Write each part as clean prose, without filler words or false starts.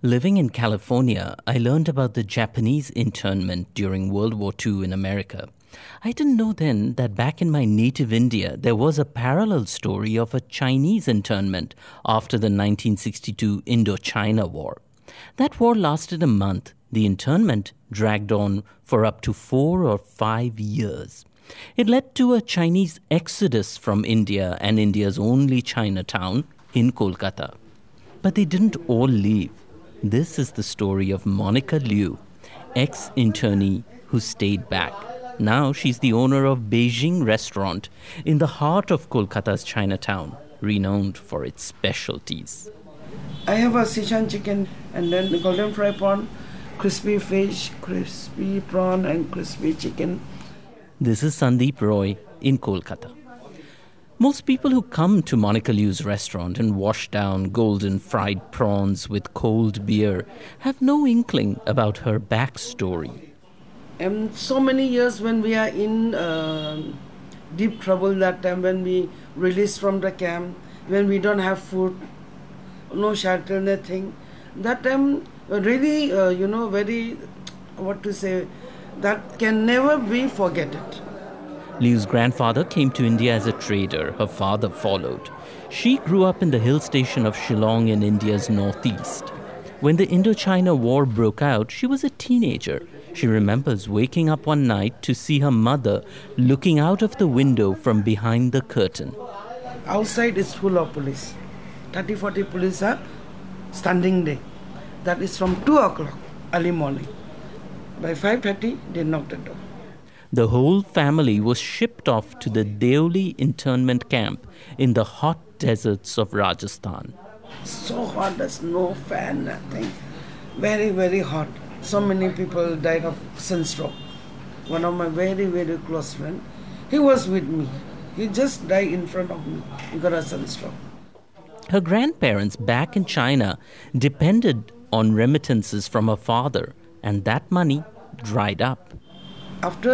Living in California, I learned about the Japanese internment during World War II in America. I didn't know then that back in my native India, there was a parallel story of a Chinese internment after the 1962 Indochina War. That war lasted a month. The internment dragged on for up to 4 or 5 years. It led to a Chinese exodus from India and India's only Chinatown in Kolkata. But they didn't all leave. This is the story of Monica Liu, ex-internee who stayed back. Now she's the owner of Beijing Restaurant in the heart of Kolkata's Chinatown, renowned for its specialties. I have a Sichuan chicken and then the golden fry prawn, crispy fish, crispy prawn and crispy chicken. This is Sandeep Roy in Kolkata. Most people who come to Monica Liu's restaurant and wash down golden fried prawns with cold beer have no inkling about her backstory. And so many years when we are in deep trouble, that time when we released from the camp, when we don't have food, no shelter, nothing. That time really, very, that can never be forgotten. Liu's grandfather came to India as a trader. Her father followed. She grew up in the hill station of Shillong in India's northeast. When the Indochina War broke out, she was a teenager. She remembers waking up one night to see her mother looking out of the window from behind the curtain. Outside is full of police. 30-40 police are standing there. That is from 2 o'clock early morning. By 5:30, they knocked the door. The whole family was shipped off to the Deoli internment camp in the hot deserts of Rajasthan. So hot, there's no fan, nothing. Very, very hot. So many people died of sunstroke. One of my very, very close friends, he was with me. He just died in front of me. He got a sunstroke. Her grandparents back in China depended on remittances from her father, and that money dried up. After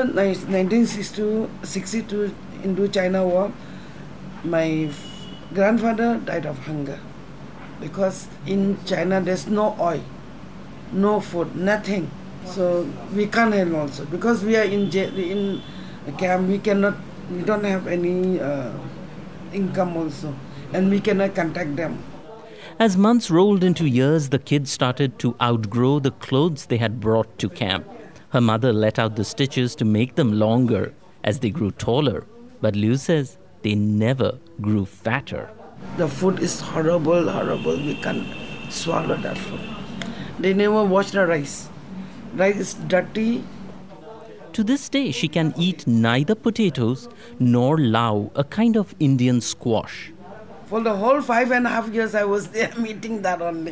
1962 Indo-China War, my grandfather died of hunger because in China there's no oil, no food, nothing. So we can't help also because we are in camp. We don't have any income also, and we cannot contact them. As months rolled into years, the kids started to outgrow the clothes they had brought to camp. Her mother let out the stitches to make them longer as they grew taller. But Liu says they never grew fatter. The food is horrible. We can't swallow that food. They never wash the rice. Rice is dirty. To this day, she can eat neither potatoes nor lau, a kind of Indian squash. For the whole 5.5 years I was there, I'm eating that only.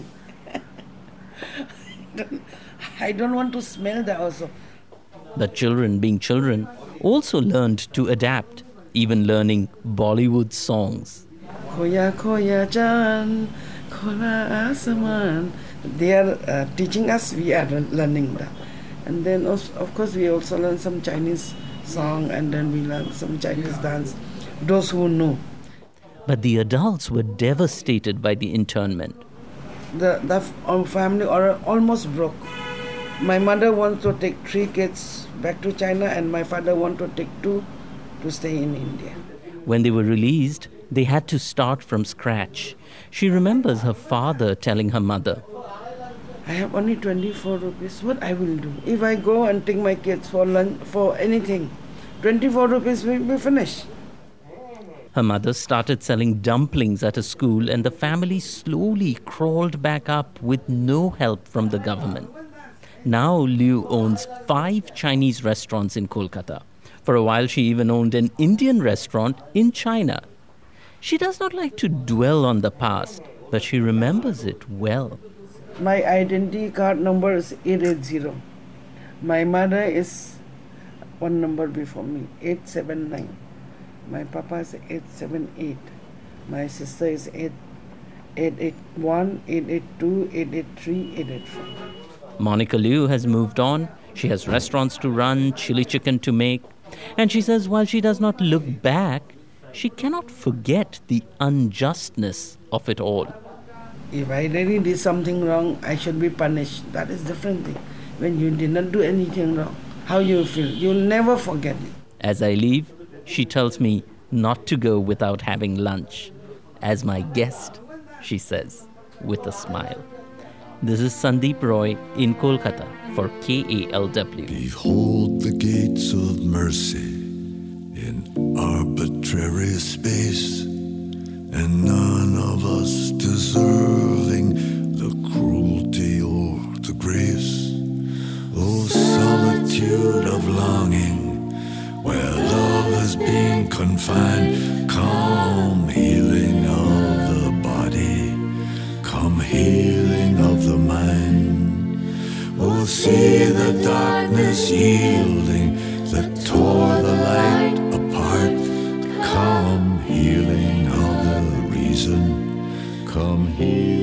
I don't want to smell that also. The children, being children, also learned to adapt, even learning Bollywood songs. Koya koya jan, kola asaman. They are teaching us, we are learning that. And then of course we also learn some Chinese song and then we learn some Chinese dance, those who know. But the adults were devastated by the internment. The family are almost broke. My mother wants to take 3 kids back to China and my father wants to take 2 to stay in India. When they were released, they had to start from scratch. She remembers her father telling her mother, I have only 24 rupees. What I will do? If I go and take my kids for lunch, for anything, 24 rupees will be finished. Her mother started selling dumplings at a school and the family slowly crawled back up with no help from the government. Now Liu owns 5 Chinese restaurants in Kolkata. For a while she even owned an Indian restaurant in China. She does not like to dwell on the past, but she remembers it well. My identity card number is 880. My mother is one number before me, 879. My papa is 878. My sister is 881, 882, 883, 884. Monica Liu has moved on. She has restaurants to run, chili chicken to make. And she says while she does not look back, she cannot forget the unjustness of it all. If I really did something wrong, I should be punished. That is different thing. When you did not do anything wrong, how you feel? You'll never forget it. As I leave, she tells me not to go without having lunch. As my guest, she says, with a smile. This is Sandeep Roy in Kolkata for KALW. Behold the gates of mercy in arbitrary space, and none of us deserving the cruelty or the grace. Oh, solitude of longing, where love has been confined, come healing of the body, come healing of the mind. Oh, see the darkness yielding that tore the light apart, come healing of the reason, come healing.